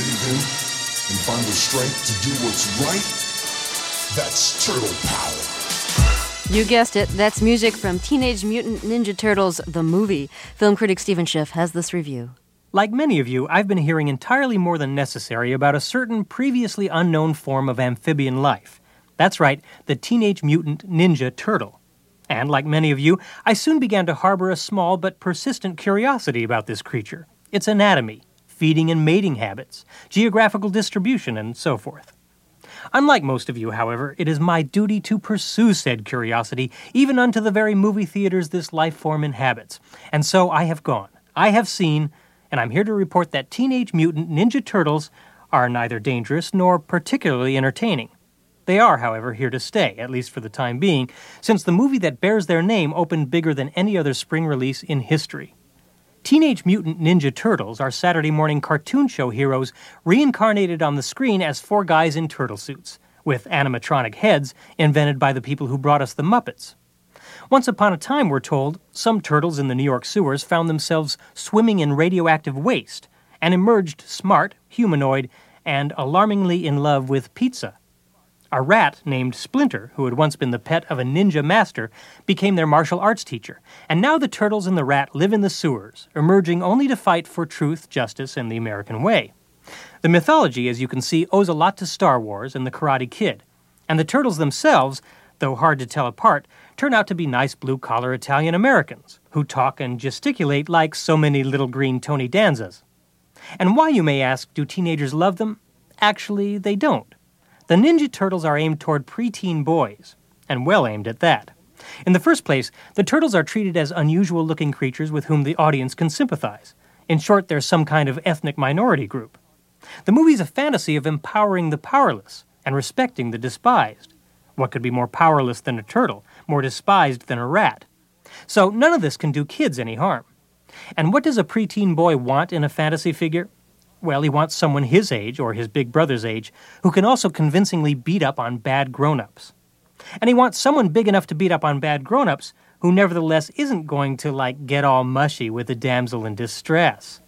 believe in and find the strength to do what's right, that's turtle power. You guessed it, that's music from Teenage Mutant Ninja Turtles, the movie. Film critic Stephen Schiff has this review. Like many of you, I've been hearing entirely more than necessary about a certain previously unknown form of amphibian life. That's right, the Teenage Mutant Ninja Turtle. And like many of you, I soon began to harbor a small but persistent curiosity about this creature, its anatomy, feeding and mating habits, geographical distribution, and so forth. Unlike most of you, however, it is my duty to pursue said curiosity, even unto the very movie theaters this life form inhabits. And so I have gone, I have seen, and I'm here to report that Teenage Mutant Ninja Turtles are neither dangerous nor particularly entertaining. They are, however, here to stay, at least for the time being, since the movie that bears their name opened bigger than any other spring release in history. Teenage Mutant Ninja Turtles are Saturday morning cartoon show heroes reincarnated on the screen as four guys in turtle suits, with animatronic heads invented by the people who brought us the Muppets. Once upon a time, we're told, some turtles in the New York sewers found themselves swimming in radioactive waste and emerged smart, humanoid, and alarmingly in love with pizza. A rat named Splinter, who had once been the pet of a ninja master, became their martial arts teacher, and now the turtles and the rat live in the sewers, emerging only to fight for truth, justice, and the American way. The mythology, as you can see, owes a lot to Star Wars and the Karate Kid, and the turtles themselves, though hard to tell apart, turn out to be nice blue-collar Italian Americans, who talk and gesticulate like so many little green Tony Danzas. And why, you may ask, do teenagers love them? Actually, they don't. The Ninja Turtles are aimed toward preteen boys, and well aimed at that. In the first place, the turtles are treated as unusual-looking creatures with whom the audience can sympathize. In short, they're some kind of ethnic minority group. The movie's a fantasy of empowering the powerless and respecting the despised. What could be more powerless than a turtle, more despised than a rat? So none of this can do kids any harm. And what does a preteen boy want in a fantasy figure? Well, he wants someone his age, or his big brother's age, who can also convincingly beat up on bad grown-ups. And he wants someone big enough to beat up on bad grown-ups who nevertheless isn't going to, get all mushy with a damsel in distress.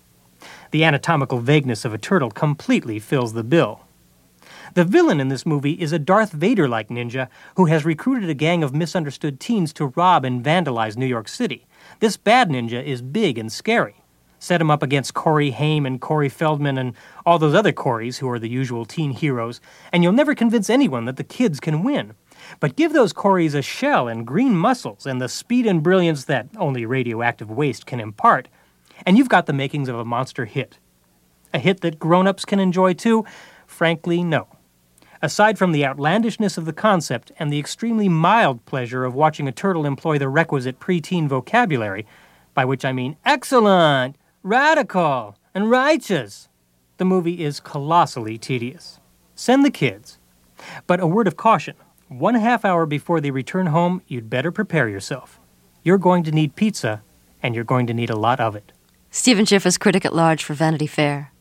The anatomical vagueness of a turtle completely fills the bill. The villain in this movie is a Darth Vader-like ninja who has recruited a gang of misunderstood teens to rob and vandalize New York City. This bad ninja is big and scary. Set him up against Corey Haim and Corey Feldman and all those other Coreys who are the usual teen heroes, and you'll never convince anyone that the kids can win. But give those Coreys a shell and green muscles and the speed and brilliance that only radioactive waste can impart, and you've got the makings of a monster hit. A hit that grown-ups can enjoy too? Frankly, no. Aside from the outlandishness of the concept and the extremely mild pleasure of watching a turtle employ the requisite preteen vocabulary, by which I mean excellent, radical, and righteous, the movie is colossally tedious. Send the kids. But a word of caution. 1/2 hour before they return home, you'd better prepare yourself. You're going to need pizza, and you're going to need a lot of it. Stephen Schiff is critic at large for Vanity Fair.